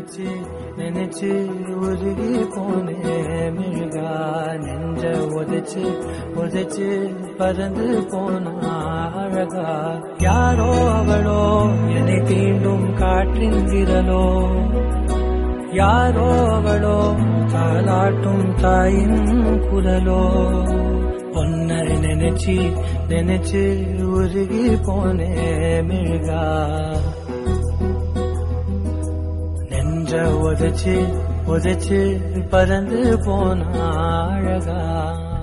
நினைச்சு நினைச்சு உருகி போனே மிழ்கா நெஞ்ச உதைச்சு உதைச்சு பறந்து போனா அழகா யாரோ அவளோ என்னை தீண்டும் காற்றின் விரலோ யாரோ அவளோ தாலாட்டும் தாயின் குரலோ உன்னை நினைச்சு நினைச்சு உருகி போனே மிழ்கா நெஞ்ச உதைச்சு உதைச்சு பறந்து போனா அழகா